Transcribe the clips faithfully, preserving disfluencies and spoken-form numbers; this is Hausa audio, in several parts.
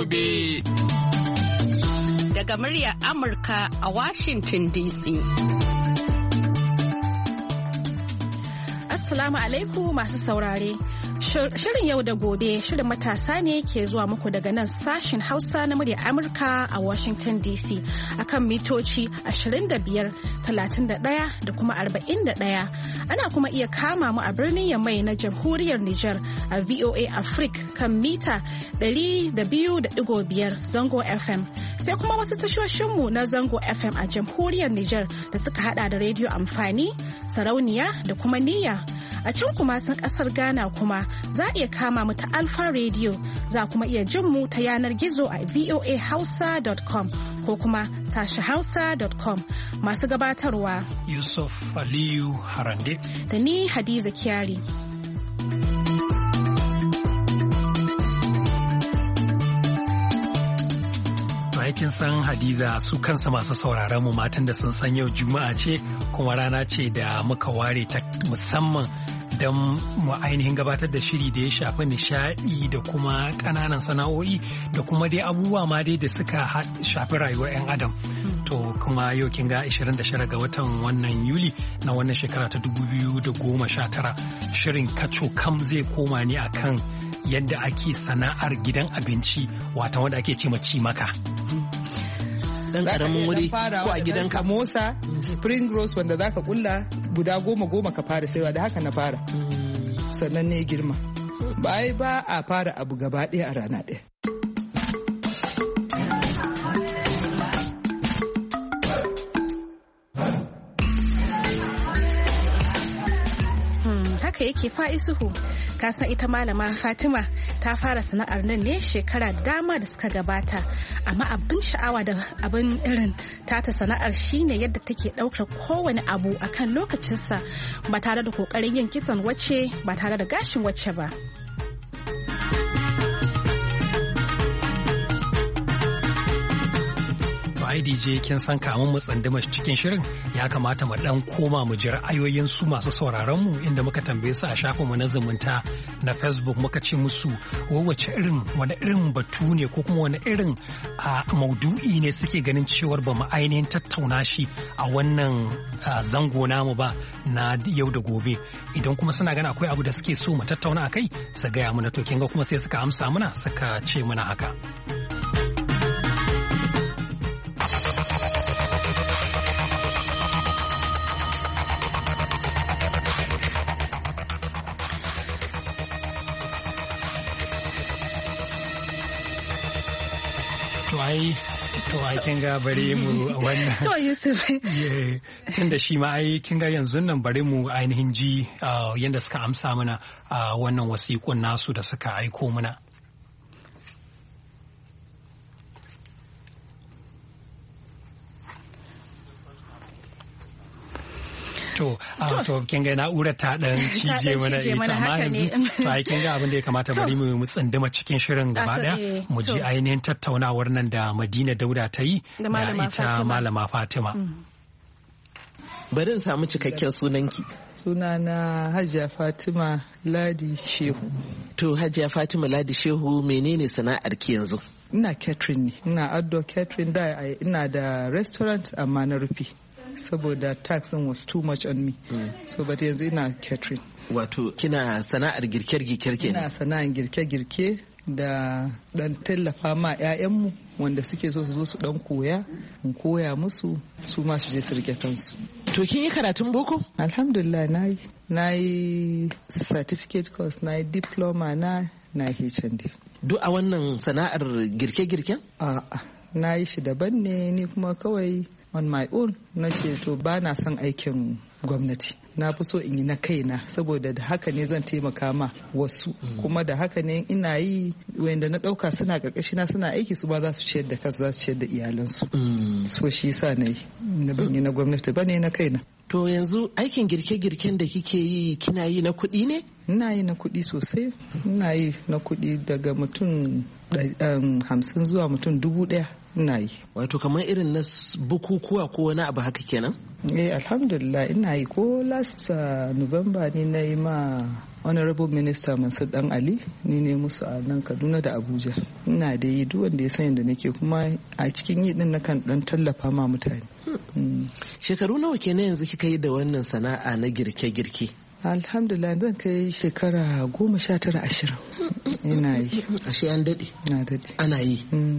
gobe. Daga muryar Amurka a Washington D C. Assalamu alaikum masu saurare. Shirin yau da gobe shirin matasa ne ke zuwa muku daga nan sashen Hausa na muryar Amurka a Washington D C akan mitoci ashirin da biyar, talatin da ɗaya da kuma arba'in da ɗaya. Ana kuma iya kama mu a birnin Yamai na Jamhuriyar Nijar a V O A Africa kan mita ɗari da biyu da ɗigo biyar zango F M. Sai kuma wasu tashoshinmu na zango F M a Jamhuriyar Nijar da suka hada da rediyo amfani, sarauniya da kuma niyya. A can kuma sun kasar Ghana kuma za a iya kama mu ta Alpha Radio, za kuma iya jin mu ta yanar gizo a voa hausa dot com ko kuma sashi hausa dot com. Masu gabatarwa Yusuf Aliyu Harande da ni Hadiza Kyari. Aikin san Hadiza su kansa masu sauraron mu matan da sun san yau Juma'a ce kuma rana ce da muka ware ta musamman don mu ainihin gabatar da shiri da ya shafi nishadi da kuma ƙananan sana'o'i da kuma dai abubuwa ma dai da suka shafi rayuwar 'yan adam. To kuma yau kin ga ashirin da shida ga watan wannan Yuli na wannan shekara ta dubu biyu da goma sha tara shirin kaco kam zai koma ne akan yadda ake sana'ar gidan abinci wata wanda ake ce ci maka. Dan karamin wuri ko a gidan kamosa spring rolls wanda zaka kulla guda goma goma ka fara saiwa da haka na fara sannan ne girma ba ai ba a fara abu gaba ɗaya a rana ɗaya. Haka yake Fa'isuhu, kasan ita malama Fatima ta fara sana'ar nan ne shekara dama da suka gabata, amma abin sha'awa da abin irin tata sana'ar shine yadda take daukar kowane abu akan lokacinsa ba tare da kokarin yin kitson wacce ba tare da gashin wacce ba. I D J kin san kamun mu tsanduma cikin shirin ya kamata mu dan koma mu ji ra'ayoyin su masu sauraron mu inda muka tambaye su a shafin mu na zumunta na Facebook muka ce musu wace irin wani irin batu ne ko kuma wani irin a maudu'i ne suke ganin cewar ba mu ainihin tattauna shi a wannan zango namu ba na yau da gobe idan kuma suna gani akwai abu da suke so mu tattauna akai su gaya mana to kin ga kuma sai suka amsa mana suka ce mana haka. To ai to ai kin ga bari mu wannan to Yusuf tun da shi ma ai kin ga yanzu nan bari mu ainihin ji yanda suka amsa mana wannan wasiƙun nasu da suka aiko mana. To, to kin ga na'urar ta dan cije mana ita amma yanzu to ai kin ga abin da ya kamata bari mu mu tsinduma cikin shirin gaba daya mu ji ainihin tattaunawar nan da Madina Dauda ta yi da ita malama Fatima. Bari in samu cikakken sunanki. Sunana Hajiya Fatima Ladi Shehu. To Hajiya Fatima Ladi Shehu menene sana'ar ki yanzu? Ina catering ne. Ina outdoor catering da ina da restaurant amma na rufe. Saboda taxing was too much on me. Mm. So but yanzu ina catering. Wato kina sana'ar girke-girke kenan? Ina sana'ar girke-girke da dan tallafa ma 'ya'yanmu wanda suke so su zo su dan koya, in koya musu su ma su je su rike kansu. To kin yi karatun boko? Alhamdulillah na yi. Na yi certificate course, na yi diploma na na H N D. Duk a wannan sana'ar girke-girken? A'a, na yi shi daban ne ni kuma kawai on my own na ce to ba na son aikin gwamnati na fi so in yi na kaina saboda da haka ne zan taimaka ma wasu kuma da haka ne ina yi wanda na dauka suna karkashi na suna aiki su ba za su ciyar da kansu za su ciyar da iyalansu so shi yasa na yi na ban yi na gwamnati ba ne na kaina. To yanzu aikin girke-girken da kike yi kina yi na kuɗi ne? Ina yi na kuɗi sosai ina yi na kuɗi daga mutum hamsin zuwa mutum dubu ɗaya ina yi. Wato kamar irin na bukukuwa ko wani abu haka kenan? Eh alhamdulillah ina yi. Ko last uh, November ne na yi ma Honorable Minister Mansur Dan Ali ni ne musu a nan Kaduna da Abuja. Ina da yi duk wanda ya san yadda nake, kuma a cikin yi din nakan dan tallafa ma mutane. Mm. Shekaru nawa kenan yanzu kika yi da wannan sana'a na girke-girke? Alhamdulillah zan kai shekara goma sha tara ashirin ina yi. Ashe an daɗe? Na daɗe. Ana yi?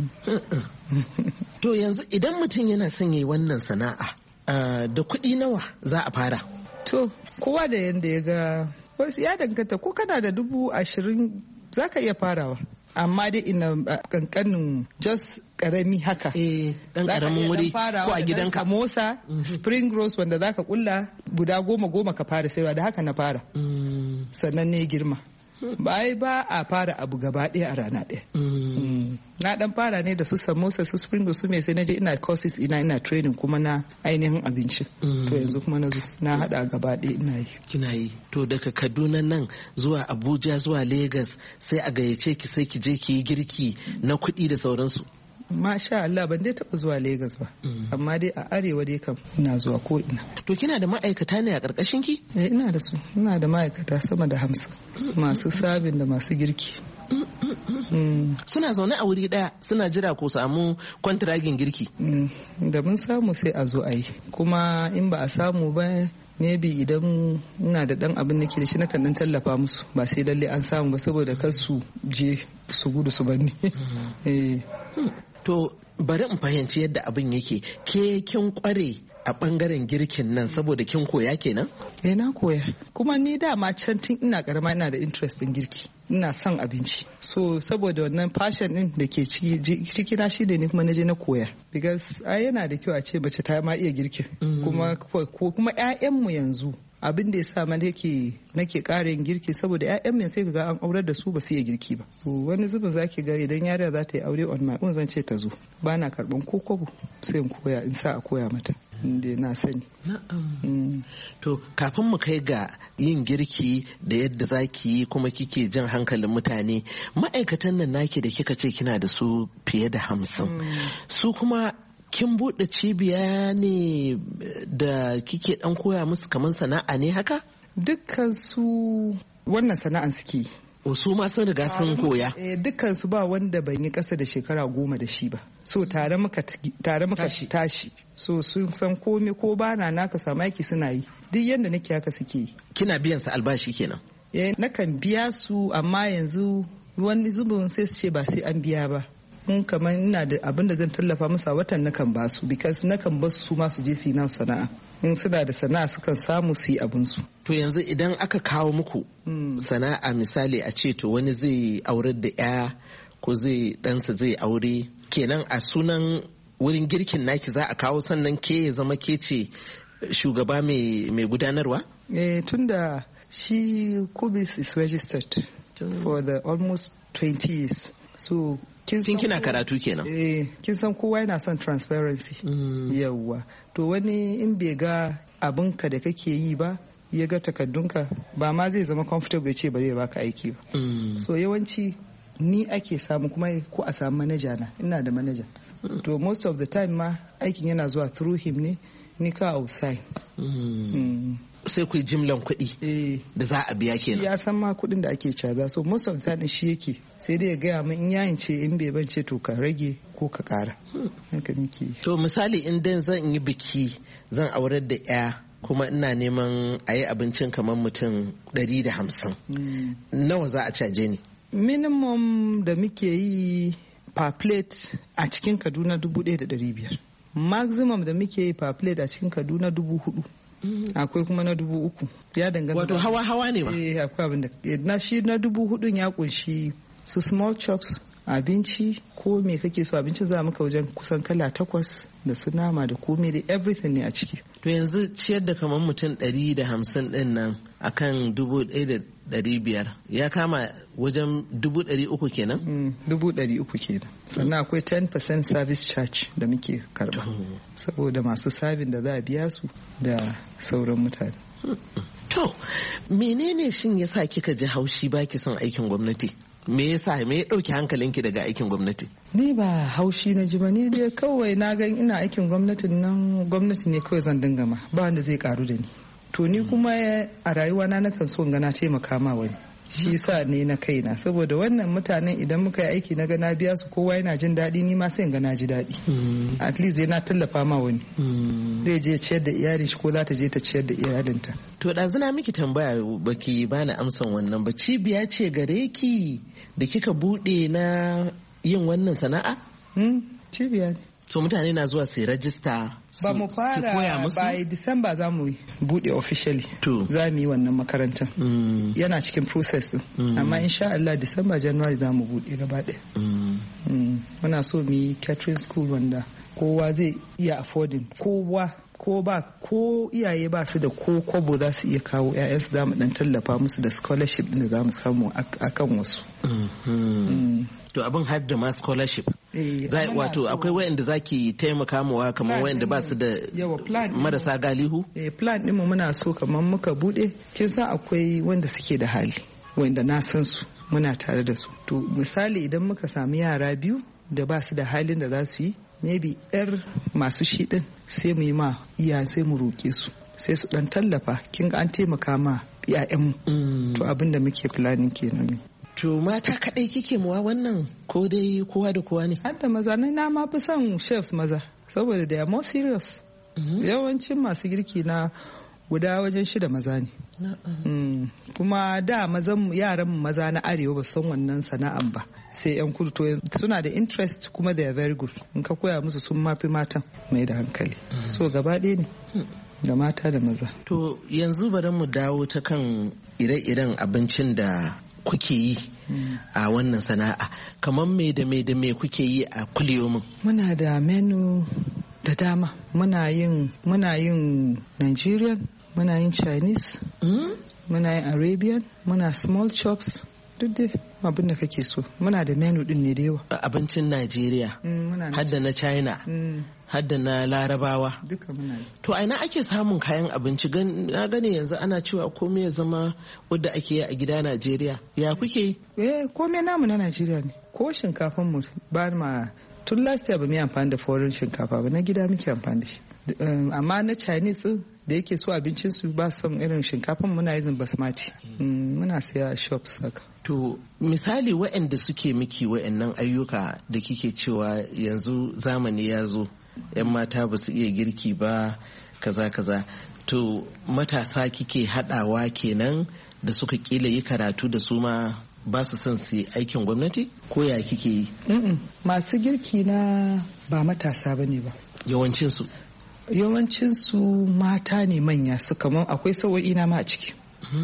To yanzu idan mutum yana son yi wannan sana'a da kuɗi nawa za a fara? To kowa da yadda ya ga, wasu ya danganta, ko kana da dubu ashirin za ka iya farawa. Amma dai ina kankanin just karami haka. Eh, dan karamin wuri ko a gidanka. Samosa, spring rolls wanda zaka kulla guda goma goma ka fara saiwa, da haka na fara. Sannan ne girma. Ba ba a fara abu gaba ɗaya a rana ɗaya. Na dan fara ne da su samosa, su spring rolls, su me sai na je ina courses ina ina training kuma na ainihin abinci. To yanzu kuma na zo na hada gaba ɗaya ina yi. Kina yi. To daga Kaduna nan zuwa Abuja zuwa Lagos sai a gayyace ki sai ki je ki yi girki na kuɗi da sauransu. Masha Allah, ban dai taɓa zuwa Lagos ba, amma dai a arewa dai kam ina zuwa ko ina. To kina da ma'aikata ne a ƙarƙashin ki? Eh ina da su, ina da ma'aikata sama da hamsin, masu sabin da masu girki. Suna zaune a wuri ɗaya suna jira ko samu kwantiragin girki? Da mun samu sai a zo a yi, kuma in ba a samu ba maybe idan ina da dan abin nake da shi nakan dan tallafa musu, ba sai lalle an samu ba saboda kar su je su gudu su banni. eh to bari in fahimci yadda abin yake. Ke kin kware a bangaren girkin nan saboda kin koya kenan? Eh na koya, kuma ni dama can tun ina karama ina da interest in girki, ina son abinci, so saboda wannan passion din da ke ciki na shi da ni kuma naje na koya, because ai yana da kyau a ce mace ta ma iya girkin. kuma kuma ƴaƴan mu yanzu abin da ya sa ma nake nake ƙara yin girki saboda ƴaƴan mu sai ga an aurar da su ba su iya girki ba. Wani zubin zaki ga idan yariya za ta yi aure on my own zan ce ta zo, ba na karban ko kobo sai in koya, in sa a koya mata inda na sani. Mm. To kafin mu kai ga yin girki da yadda zaki yi kuma kike jan hankalin mutane, ma'aikatan nan naki da kika ce kina da su fiye da hamsin, su kuma kin buɗe cibiya ne da kike ɗan koya musu kamar sana'a ne haka? Dukkan su wannan sana'an suke. O su ma sun riga sun koya? Eh, dukkan su ba wanda ban yi ƙasa da shekara goma da shi ba. So tare muka tare muka tashi. So sun san komai, ko bana naka samu aiki suna yi. Duk yanda nake haka suke yi. Kina biyan su albashi kenan? Eh, nakan biya su, amma yanzu wani zubin sai su ce ba sai an biya ba. in kamar ina da abin da zan tallafa musu a watan nakan ba su, because nakan ba su ma su je su yi nan sana'a, in suna da sana'a sukan samu su yi abin su. To yanzu idan aka kawo muku sana'a, misali a ce to wani zai aurar da ya ko zai ɗansa zai aure, kenan a sunan wurin girkin naki za a kawo, sannan ke ya zama ke ce shugaba mai gudanarwa? Eh, tunda shi Kubis is registered for the almost twenty years. So kin kina karatu kenan? Eh, kin san kowa yana son transparency. Mm. Yawwa. To wani in bai ga abinka da kake yi ba, ya ga takaddunka, ba ma zai zama comfortable ya ce bari ya baka aiki ba. Mm. So yawanci ni ake samu, kuma ko a samu manaja na, ina da manaja. Mm. To most of the time ma aikin yana zuwa through him ne, ni ka outside. Mm. Mm. Sai ku jimlan kuɗi da za a biya kenan. Ya san ma kuɗin da ake caza, so most of the time shi yake, sai dai ya gaya min in yayin ce in bai bance to ka rage ko ka ƙara. Haka muke. To misali in dan zan yi biki, zan aurar da ya, kuma ina neman a yi abincin kamar mutum ɗari da hamsin. Nawa za a caje ni? Minimum da muke yi per plate a cikin Kaduna dubu ɗaya da ɗari biyar. Maximum da muke yi per plate a cikin Kaduna dubu hudu. Akwai kuma na dubu uku, ya danganta. Wato hawa hawa ne ma? Eh, akwai abin da na shi na dubu hudun ya kunshi su small chops, abinci ko me kake so, abincin za maka wajen kusan kala takwas da su nama da komai da everything ne a ciki. To yanzu ciyar da kamar mutum ɗari da hamsin ɗin nan akan dubu ɗaya da ɗari biyar ya kama wajen dubu ɗari uku kenan? Mm, dubu ɗari uku kenan. Sannan akwai ten percent service charge da muke karba, saboda masu sabin da za a biya su da sauran mutane. To, menene shin yasa kika ji haushi baki son aikin gwamnati? me yasa me ya dauki hankalinki daga aikin gwamnati? Ni ba haushi na ji ba, ni dai kawai na ga ina aikin gwamnatin nan gwamnati ne kawai zan dinga ma, ba wanda zai karu da ni. To ni kuma a rayuwa na nakan so in ga na taimaka ma wani. Shi sa ne na kaina, saboda wannan mutanen idan muka yi aiki na ga na biya su kowa yana jin daɗi, ni ma sai in ga na ji daɗi. At least yana tallafa ma wani. Zai je ciyar da iyalin shi ko za ta je ta ciyar da iyalinta. To ɗazuna miki tambaya baki bani amsan wannan ba, cibiya ce gare ki da kika buɗe na yin wannan sana'a? Cibiya ne. So mutane na zuwa su rajista su ba mu fara by December za mu bude officially za mu yi wannan makarantar mm. yana cikin process mm. amma insha Allah December January za mu bude gaba ɗaya mm. mm. muna so mu yi catering school wanda kowa zai iya affording, kowa ko ba ko iyaye ba su da ko kobo za su iya kawo ƴaƴansu, za mu dan tallafa musu da scholarship din da za mu samu akan wasu. mm. To abin har da ma scholarship. Zai wato akwai wayanda zaki taimaka mawa kamar wayanda ba su da marasa galihu? Eh plan din mu muna so kamar muka bude, kin san akwai wanda suke da hali wanda na san su muna tare da su. To misali idan muka samu yara biyu da ba su da halin da za su yi, maybe yar masu shi din sai mu yi ma iyayen sai mu roke su sai su dan tallafa, kin ga an taimaka ma iyayenmu. To abin da muke planning kenan. To mata kaɗai kike muwa wannan ko dai kowa da kowa ne? Hadda maza ne, na ma fi son chefs maza saboda they are more serious. Yawancin masu girki na guda wajen shida maza ne. Mm. Kuma da mazan yaran maza na arewa ba san wannan sana'an ba, sai yan kudu to suna da interest kuma they are very good. In ka koya musu sun mafi matan mai da hankali. So gaba ɗaya ne. Da mata da maza. To yanzu bari mu dawo ta kan ire-iren abincin da kuke yi a wannan sana'a, kamar me da me da me kuke yi a kuliyomin? Muna da menu da dama, muna yin muna yin Nigerian, muna yin Chinese, mm? muna yin Arabian, muna small chops, duk dai abin da kake so. Muna da menu din ne da yawa. Abincin Najeriya, mm, hadda na China, mm. hadda na Larabawa. Duka muna yi. To aina ake samun kayan abinci? Na gane yanzu ana cewa komai ya zama wadda ake yi a gida Najeriya. Ya kuke? Eh, komai namu na Najeriya ne. Ko shinkafan mu ba ma tun last year ba mu yi amfani da foreign shinkafa ba, na gida muke amfani da shi. Amma na Chinese da yake so abincin su ba son irin shinkafan muna yin basmati. Muna siya a shops haka. To misali waɗanda suke miki waɗannan ayyuka da kike cewa yanzu zamani ya zo, 'yan mata ba su iya girki ba kaza kaza, to matasa kike haɗawa kenan da suka kila yi karatu da su ma ba su son su yi aikin gwamnati, ko ya kike yi? Masu girki na ba matasa ba ne ba. Yawancinsu? Yawancinsu mata ne manya, su kamar akwai sawo'i na ma a ciki.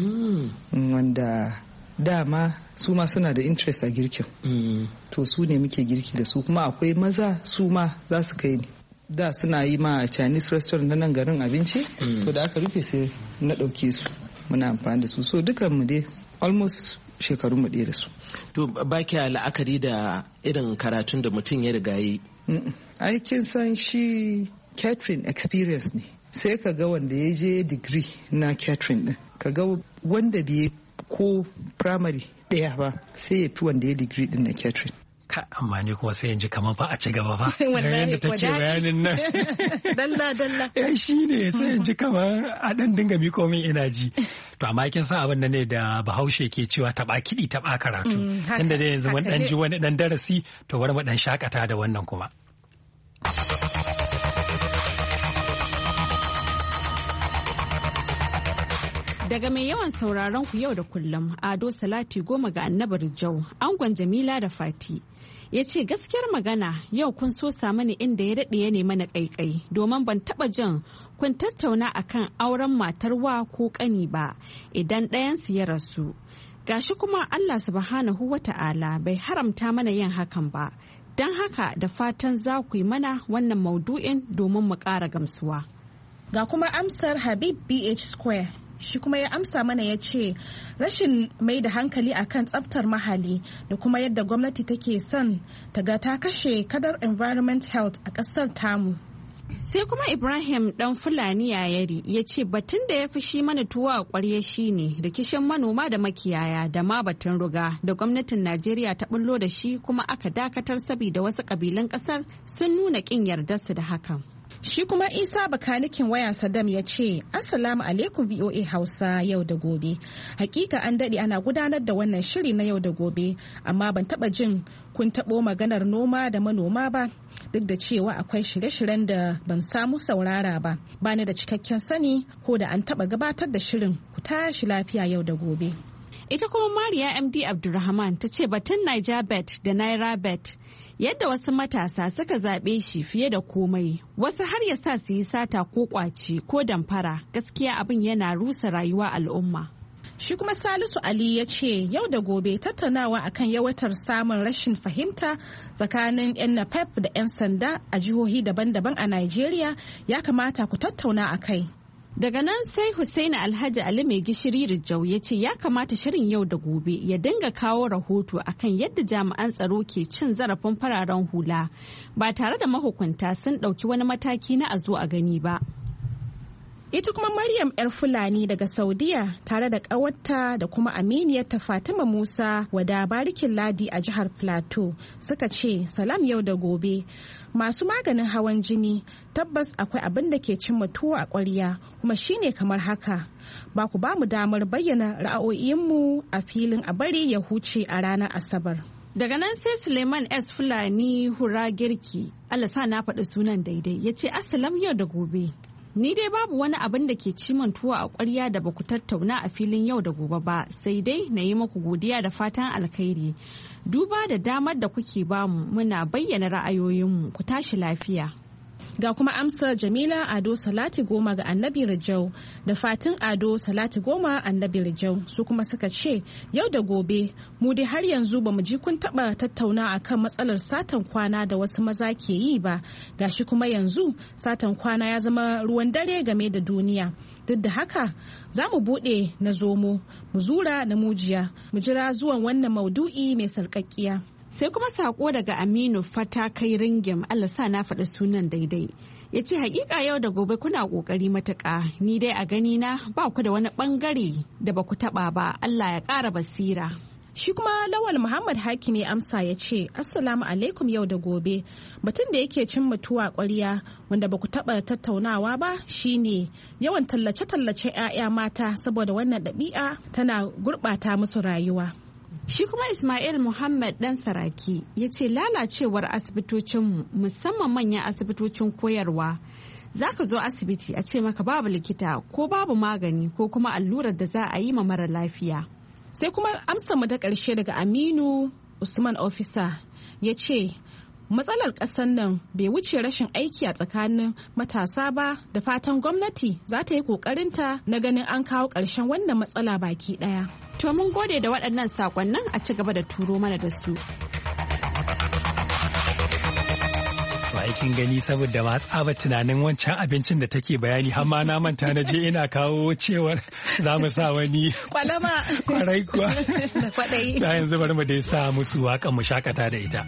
Wanda dama su ma suna da interest a girkin. To su ne muke girki da su, kuma akwai maza su ma za su kai ni. Da suna yi ma Chinese restaurant na nan garin abinci, to da aka rufe sai na ɗauke su muna amfani da su. So dukan mu dai almost shekarun mu ɗaya da su. To ba kya la'akari da irin karatun da mutum ya riga yi? Aikin san shi catering experience ne. Sai ka ga wanda ya je degree na catering din, ka ga wanda bai ko primary ɗaya ba sai ya fi wanda ya degree din na catering. Ka amma ne kuma sai yanzu kamar ba a ci gaba ba. Yadda take bayanin nan. Dalla dalla. Eh shi ne sai yanzu kamar a dan dinga miko min ina ji. To amma kin san abin da ne da Bahaushe ke cewa taba kiɗi taba karatu. Tunda da yanzu mun dan ji wani dan darasi, to bari mu dan shakata da wannan kuma. Daga mai yawan sauraron ku yau da kullum, Ado Salati Goma ga Annabar Jau, angon Jamila da Fati. Ya ce gaskiyar magana yau kun so mani inda ya daɗe ya nema na ƙaiƙai, domin ban taɓa jin kun tattauna akan auren matar wa ko ƙani ba idan ɗayansu ya rasu. Gashi kuma Allah subhanahu wa ta'ala bai haramta mana yin hakan ba. Don haka da fatan za ku yi mana wannan maudu'in domin mu ƙara gamsuwa. Ga kuma amsar Habib B H Square. Shi kuma ya amsa mana ya ce rashin mai da hankali akan tsaftar mahalli da kuma yadda gwamnati take son ta ga ta kashe kadar environment health a kasar tamu. Sai kuma Ibrahim dan Fulani Yayari ya ce batun da ya fi shi mana tuwo a ƙwarya shine rikishin manoma da makiyaya da ma batun ruga da gwamnatin Najeriya ta bullo da shi kuma aka dakatar saboda wasu ƙabilun ƙasar sun nuna ƙin yardarsu da hakan. Shi kuma Isa bakanikin waya Saddam ya ce, Assalamu alaikum V O A Hausa yau da gobe. Hakika an daɗe ana gudanar da wannan shiri na yau da gobe, amma ban taɓa jin kun taɓo maganar noma da manoma ba. Duk da cewa akwai shirye-shiryen da ban samu saurara ba. Bani da cikakken sani ko da an taɓa gabatar da shirin ku tashi lafiya yau da gobe. Ita kuma Mariya M D Abdulrahman ta ce batun Niger Bet da Naira Bet yadda wasu matasa suka zaɓe shi fiye da komai, wasu har ya sa su yi sata ko ƙwace ko damfara, gaskiya abin yana rusa rayuwa al'umma. Shi kuma Salisu Ali ya ce yau da gobe tattaunawa akan yawatar samun rashin fahimta tsakanin 'yan napep da 'yan sanda a jihohi daban-daban a Najeriya ya kamata ku tattauna a kai. Daga nan sai Hussaini Alhaji Ali mai gishiri Rijau ya ce ya kamata shirin yau da gobe ya dinga kawo rahoto akan yadda jami'an tsaro ke cin zarafin fararen hula ba tare da mahukunta sun ɗauki wani mataki na a zo a gani ba. Ita kuma Maryam 'yar Fulani daga Saudiya tare da ƙawarta da kuma aminiyarta Fatima Musa wada barikin ladi a jihar Plateau suka ce salam yau da gobe. Masu maganin hawan jini tabbas akwai abin da ke cimma tuwo a ƙwarya kuma shine kamar haka. Ba ku ba mu damar bayyana ra'ayoyinmu a filin a bari ya huce a ranar Asabar. Daga nan sai Suleiman S. Fulani Hura Girki, Allah sa na faɗi sunan daidai, ya ce Assalam yau da gobe. Ni dai babu wani abin da ke cimin tuwo a ƙwarya da baku tattauna a filin yau da gobe ba, sai dai na yi muku godiya da fatan alkhairi. Duba da damar da kuke bamu muna bayyana ra'ayoyinmu, ku tashi lafiya. Ga kuma amsar Jamila Ado Salati Goma ga Annabi Rijau da Fatin Ado Salati Goma Annabi Rijau su kuma suka ce yau da gobe mu dai har yanzu ba mu ji kun taba tattauna akan matsalar satan kwana da wasu maza ke yi ba, gashi kuma yanzu satan kwana ya zama ruwan dare game da duniya. Duk da haka za mu buɗe na zomo mu zura na mujiya mu jira zuwan wannan maudu'i mai sarƙaƙƙiya. Sai kuma sako daga Aminu Fata kai ringim, Allah sa na faɗi sunan daidai. Ya ce hakika yau da gobe kuna ƙoƙari matuƙa, ni dai a gani na ba ku da wani ɓangare da ba ku taɓa ba, Allah ya ƙara basira. Shi kuma Lawal Muhammad Hakimi amsa ya ce Assalamu alaikum yau da gobe. Batun da yake cin mutuwa ƙwarya wanda ba ku taɓa tattaunawa ba shine yawan tallace-tallace 'ya'ya mata saboda wannan ɗabi'a tana gurɓata musu rayuwa. Shi kuma Ismail Muhammad Dan Saraki ya ce lalacewar asibitocinmu musamman manyan asibitocin koyarwa. Za ka zo asibiti a ce maka babu likita ko babu magani ko kuma allurar da za a yi ma mara lafiya. Sai kuma amsa mu ta ƙarshe daga Aminu Usman Ofisa ya ce matsalar ƙasar nan bai wuce rashin aiki a tsakanin matasa ba, da fatan gwamnati za ta yi ƙoƙarinta na ganin an kawo ƙarshen wannan matsala baki ɗaya. To mun gode da waɗannan saƙonnin, a ci gaba da turo mana da su. Aikin gani saboda ma tsaba tunanin wancan abincin da take bayani har ma na manta na je ina kawo cewar za mu sa wani kwalama kwarai kuwa da kwaɗayi. Yanzu bari mu dai sa musu waƙan mu shakata da ita.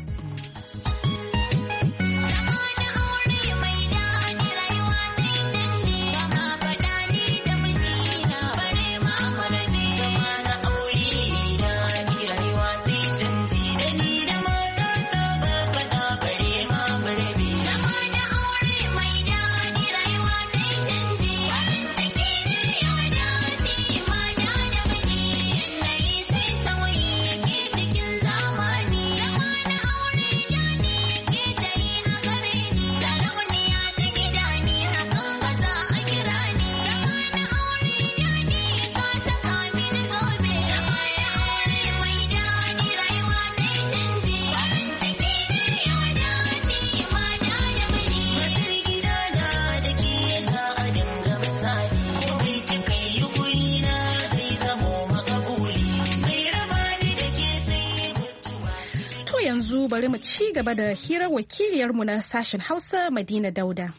Bari mu ci gaba da hirar wakiliyarmu na sashen Hausa Madina Dauda.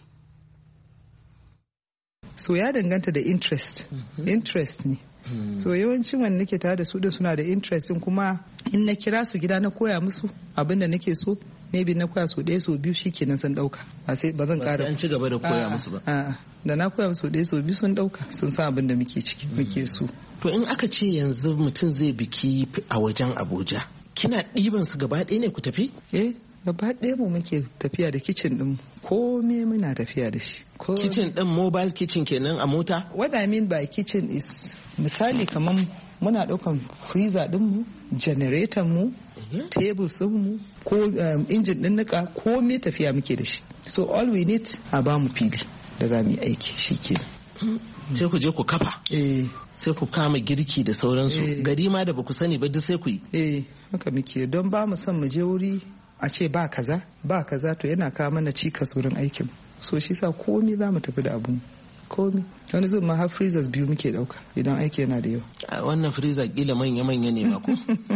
So ya danganta da interest. Mm-hmm. Interest ne. Mm-hmm. So yawancin wanda nake tare da su da suna da interest kuma in na kira su gida na koya musu abin da nake so maybe na koya so ɗaya so biyu shikenan sun dauka ba sai ba zan ƙara. Ba sai an ci gaba da koya musu ba. A'a da na koya musu ɗaya so biyu sun dauka sun san abin da muke ciki muke so. To in aka ce yanzu mutum zai biki a wajen Abuja kina ɗiban su gaba ɗaya ne ku tafi? Eh gaba ɗaya mu muke tafiya da kicin ɗin komai muna tafiya da shi. Kitchen ɗin mobile kitchen kenan a mota? What I mean by kitchen is misali kamar muna ɗaukan freezer ɗinmu, generator mu, tables ɗinmu, ko um, injin ɗin nika komai tafiya muke da shi. So all we need a ba mu fili da za mu yi aiki shi ke. Sai ku je ku kafa. Eh. Sai ku kama girki da sauransu. Eh. Gari ma da ba ku sani ba duk sai ku yi. Eh haka muke don ba mu son mu je wuri a ce ba kaza ba kaza to yana kawo mana cikas wurin aikin. So shi sa komi za mu tafi da abu komi wani zai ma har freezers biyu muke dauka idan aiki yana da yawa. Wannan freezer kila manya-manya ne ba ko?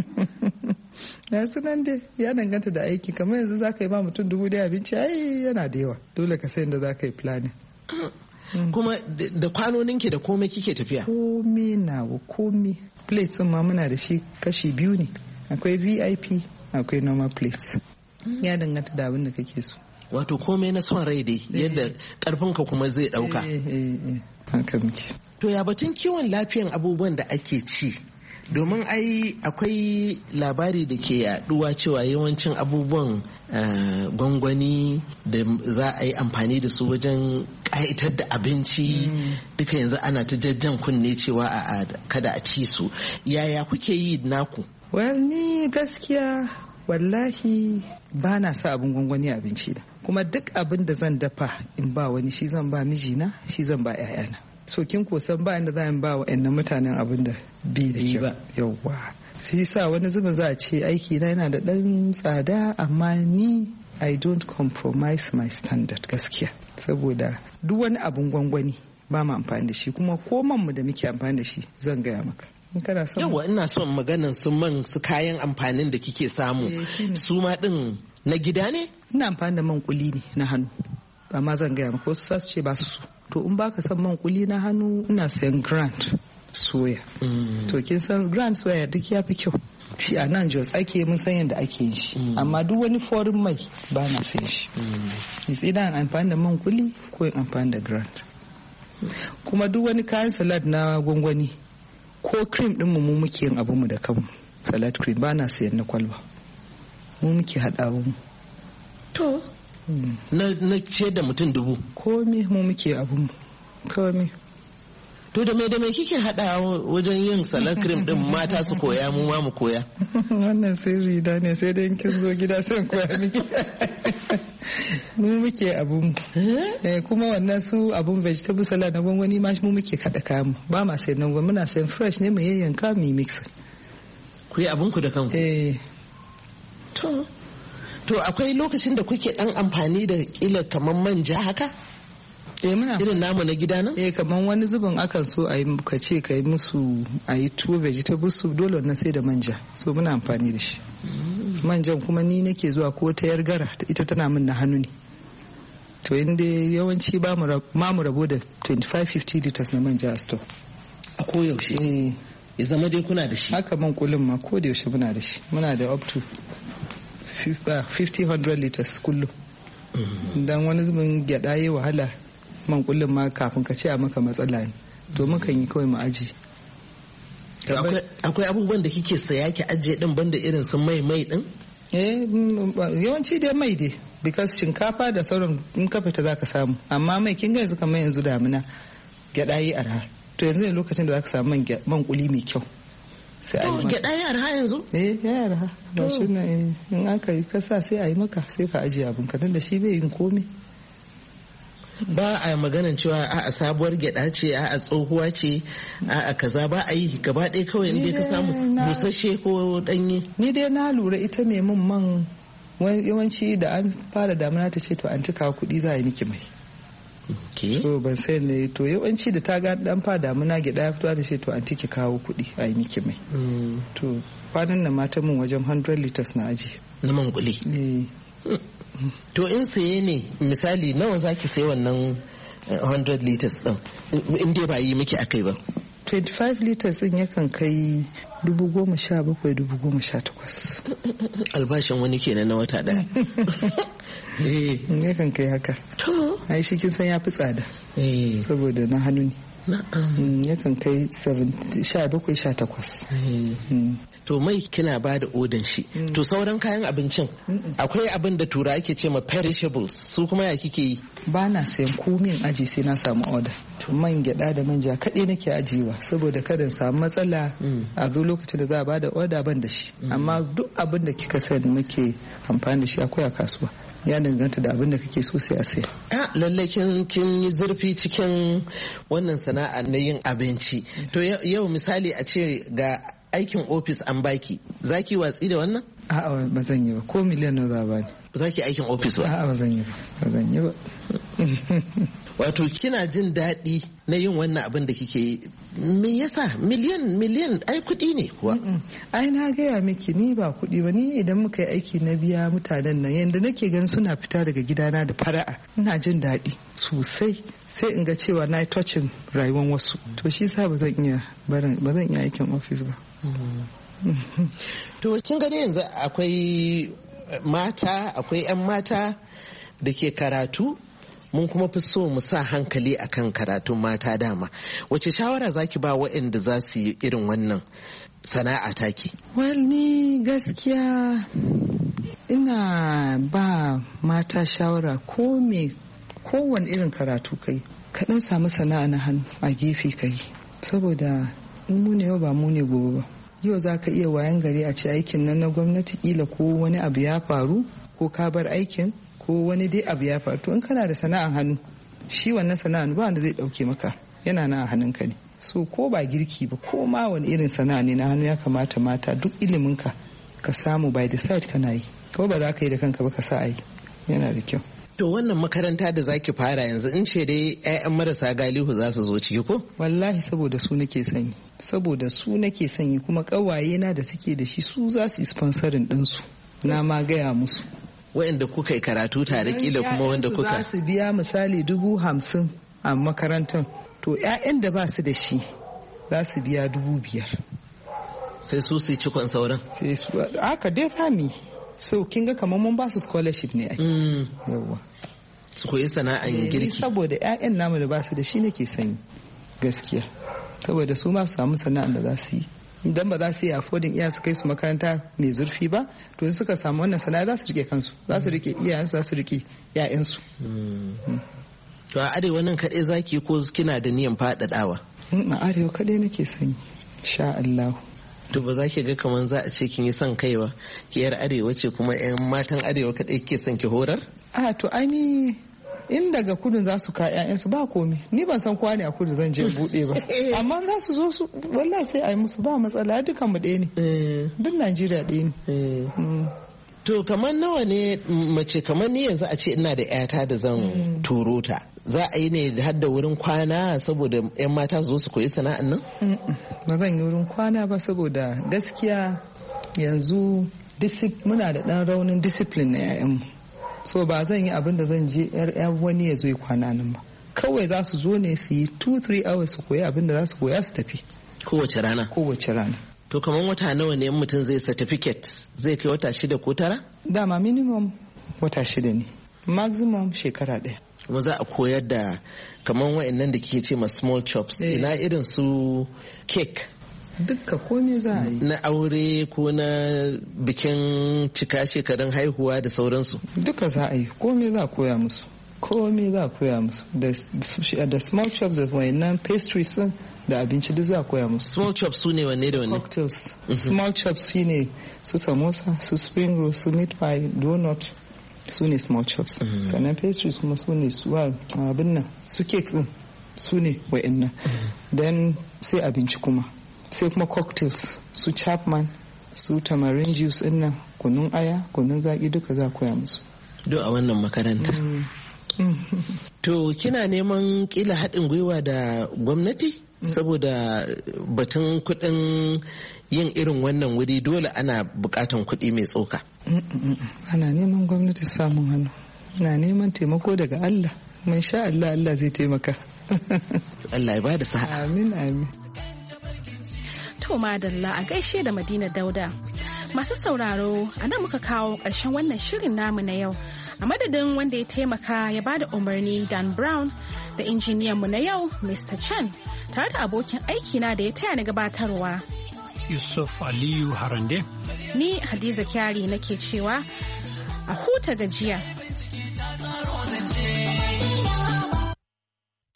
Na sunan dai ya danganta da aiki kamar yanzu za ka yi ba mutum dubu daya abinci ai yana da yawa dole ka san da za ka yi planning. Kuma da kwanoninki da komai kike tafiya? Komi nawa komi plates ma muna da shi kashi biyu ne akwai V I P akwai normal plates ya danganta da abin da kake so. Wato komai na son rai dai yadda karfinka kuma zai dauka. Haka muke. To ya batun kiwon lafiyan abubuwan da ake ci domin ai akwai labari da ke yaduwa cewa yawancin abubuwan gwangwani da za a yi amfani da su wajen ƙa'itar da abinci duka yanzu ana ta jajjan kunne cewa a kada a ci su. Yaya kuke yi naku? Well ni gaskiya wallahi ba na sa abin gwangwani abinci da kuma duk abin da zan dafa in ba wani shi zan ba mijina shi zan ba 'ya'yana. So kin kosan ba inda za in ba wa mutanen abin da bi da kyau. Yawwa. Shi sa wani zubin za a ce aiki na yana da ɗan tsada amma ni I don't compromise my standard gaskiya. Saboda duk wani abin gwangwani ba mu amfani da shi kuma ko man mu da muke amfani da shi zan gaya maka. Yawa ina son maganan su man su kayan amfanin da kike samu su ma din na gida ne? Ina amfani da man kuli ne na hannu amma zan gaya maka wasu za su ce ba su so. To in baka san man kuli na hannu ina sayan grand soya. To kin san grand soya duk ya fi kyau. Shi a nan Jos ake mun san yadda ake yin shi amma duk wani forin mai ba na sayan shi. Is idan amfani da man kuli ko in amfani da grand. Kuma duk wani kayan salad na gwangwani ko cream din mu muke yin abinmu da kanmu salad cream ba na sayan na kwalba mu muke haɗa mu. To na na ce da mutum dubu komai mu muke abinmu komai. To da me da me kike haɗa wajen yin salad cream din mata su koya mu ma mu koya? Wannan sirri da ne sai dai kin zo gida sai koya miki. Mu muke abun eh kuma wannan su abun vegetable salad na gwangwani ma mu muke kada kamu ba ma sai nan muna sayan fresh ne mu yayyanka mu mix ku yi abun ku da kanku. Eh to to akwai lokacin da kuke dan amfani da kila kaman manja haka? Eh muna irin namu na gida nan? Eh kaman wani zubin akan so a yi ka ce ka yi musu a yi tuwo vegetable soup dole na sai da manja so muna amfani da shi. Manjan kuma ni nake zuwa ko ta yargara ita tana min na hannu ne to inda yawanci ba mu rabo da twenty-five fifty liters na manja a store a koyaushe. Eh ya zama dai kuna da shi haka man kulin ma ko da yaushe muna da shi muna da up to fifty hundred liters kullum. Dan wani zubin gyada yi wahala man kullum ma kafin ka ce a maka matsala ne to mukan yi kawai mu aji. Akwai abubuwan da kike saya ki ajiye din banda irin sun mai mai din? Eh yawanci dai mai dai because shinkafa da sauran in ka fita zaka samu amma mai kin ga yanzu kamar yanzu damina gyada yi arha to yanzu ne lokacin da zaka samu man kuli mai kyau. Sai a yi maka. Gyada yi arha yanzu? Eh ya arha. Ba shi na in aka yi kasa sai a yi maka sai ka ajiye abin ka da shi bai yin komai. Ba a maganan cewa a sabuwar gyada ce a tsohuwa ce a kaza ba a yi gaba ɗaya kawai inda ka samu busasshe ko ɗanye. Ni dai na lura ita mai mun man yawanci da an fara damuna ta ce to an cika kuɗi za a yi miki mai. To ban sai ne to yawanci da ta ga dan fara damuna gyada ya fito da ce to an tiki kawo kuɗi a yi miki mai. To kwanan nan mata mun wajen one hundred liters na aji. Na man kuli. To in saye ne misali nawa zaki sayi wannan one hundred liters din in dai ba yi miki akai ba? twenty-five liters din yakan kai dubu goma sha bakwai dubu goma sha takwas. Albashin wani kenan na wata daya. Eh, yakan kai haka. To, ai shi kin san ya fi tsada. Eh, saboda na hannu ne. Na'am. Yakan kai sha bakwai sha takwas. To mai kina ba da odan shi. Mm. To sauran kayan abincin akwai abin da tura ake ce ma perishables, su kuma ya kike yi? Ba na sayan komin aji sai na samu oda. To man gyada da manja kaɗai nake ajiyewa saboda kada in samu matsala a zo lokacin da za a ba da oda ban da shi. Mm. Amma duk abin da kika sani muke amfani da shi akwai a kasuwa. Ya danganta da abin da kake so sai a sayar. Ah, lallai kin kin yi zurfi cikin wannan sana'a na yin abinci. To yau misali a ce ga aikin ofis an baki, zaki watsi da wannan? A'a ba zan yi ba, ko miliyan na za ba ni. Ba za ki aikin ofis ba? A'a ba zan yi ba, ba zan yi ba. Wato kina jin daɗi na yin wannan abin da kike yi. Me yasa miliyan miliyan ai kuɗi ne kuwa? Ai na gaya miki ni ba kuɗi ba, ni idan muka yi aiki na biya mutanen nan yanda nake ganin suna fita daga gidana da fara'a ina jin daɗi sosai. Sai in ga cewa na yi touching rayuwar wasu. To shi sa ba zan iya barin ba zan iya aikin ofis ba. To kin gani yanzu akwai mata akwai 'yan mata da ke karatu, mun kuma fi so mu sa hankali akan karatun mata dama. Wace shawara zaki ba waɗanda za su yi irin wannan sana'a taki? Well, ni gaskiya ina ba mata shawara ko me kowane irin karatu kai kaɗan samu sana'a na hannu a gefe kai, saboda mu ne yau ba mu ne gobe ba. Yau za ka iya wayan gari a ce aikin nan na gwamnati kila ko wani abu ya faru ko ka bar aikin ko wani dai abu ya faru. To in kana da sana'an hannu, shi wannan sana'an ba wanda zai dauke maka, yana na hannunka ne. So ko ba girki ba ko ma wani irin sana'a ne na hannu ya kamata mata duk iliminka ka samu by the side kana yi, ko ba za ka yi da kanka ba ka sa ai, yana da kyau. To wannan makaranta da zaki fara yanzu in ce dai 'ya'yan marasa galihu za su zo ciki ko? Wallahi saboda su nake sanyi. Saboda su nake sanyi kuma kawaye na da suke da shi su za su yi sponsorin ɗinsu. Na ma gaya musu. Wa'anda kuka yi karatu tare kila kuma wanda kuka. Za su biya misali dubu hamsin a makarantar. To 'ya'yan da ba su da shi za su biya dubu biyar. Sai su su yi cikon sauran? Sai su haka dai sami. So kin ga kamar mun ba su scholarship ne ai. Yawwa. Su koyi sana'an girki. Saboda 'ya'yan namu da ba su da shi nake sanyi. Gaskiya. Saboda su ma su samu sana'an da za su yi. Idan ba za su yi affording iya su kai su makaranta mai zurfi ba, to in suka samu wannan sana'a za su rike kansu, za su rike iyayensu, za su rike 'ya'yansu. To a arewa nan kaɗai zaki ko kina da niyan faɗaɗawa? A arewa kaɗai nake sanyi. Sha Allah. To ba za ki ga kamar za a ce kin yi son kaiwa, ki yar arewa ce kuma 'yan matan arewa kaɗai ke son ki horar? A to ani in daga kudin za su ka 'ya'yansu ba komi, ni ban san kwani a kudu zan je bude ba, amma za su zo su wallahi sai a yi musu ba matsala, dukan mu ɗaya ne, duk Najeriya ɗaya ne. To kamar nawa ne mace kamar ni yanzu a ce ina da 'yata da zan turo ta, za a yi ne har da wurin kwana saboda 'yan mata su zo su koyi sana'an nan? Ba zan yi wurin kwana ba saboda gaskiya yanzu muna da ɗan raunin discipline na 'ya'yanmu. So ba zan yi abin da zan je yar wani ya zo ya kwana nan ba. Kawai za su zo ne su yi two three hours su koyi abin da za su koya su tafi. Kowace rana? Kowace rana. To kamar wata nawa ne mutum zai certificate zai kai wata shida ko tara? Dama minimum wata shida ne. Maximum shekara ɗaya. Kuma za a koyar da kamar wa'annan da kike ce ma small chops, ina irin su cake. Dukka komai za a yi. Na aure ko na bikin cika shekarun haihuwa da sauransu? Duka za a yi, komai za a koya musu. Komai za a koya musu. Da small chops da wayannan pastries sun da abinci duk za a koya musu. Small chops su ne wanne da wanne? Cocktails. Small chops shi ne su samosa, su spring roll, su meat pie, donut. Su ne small chops. Sannan pastries kuma su ne su abin nan, su cakes din su ne wayannan. Then sai abinci kuma. Sai kuma cocktails, su Chapman, su tamarind juice din nan, kunun aya, kunun zaki duka za a koya musu. Duk a wannan makaranta. To kina neman kila haɗin gwiwa da gwamnati? Saboda batun kuɗin yin irin wannan wuri dole ana buƙatan kuɗi mai tsoka. Ana neman gwamnati samun hannu. Ana neman taimako daga Allah. Mun sha Allah Allah zai taimaka. Allah ya bada sa'a. Amin amin. To madalla a gaishe da Madina Dauda. Masu sauraro a nan muka kawo ƙarshen wannan shirin namu na yau. A madadin wanda ya taimaka ya bada umarni Dan Brown da injiniyanmu na yau Mister Chan tare da abokin aikina da ya taya ni gabatarwa. Yusuf Aliyu Harande. Ni Hadiza Kyari nake cewa a huta gajiya.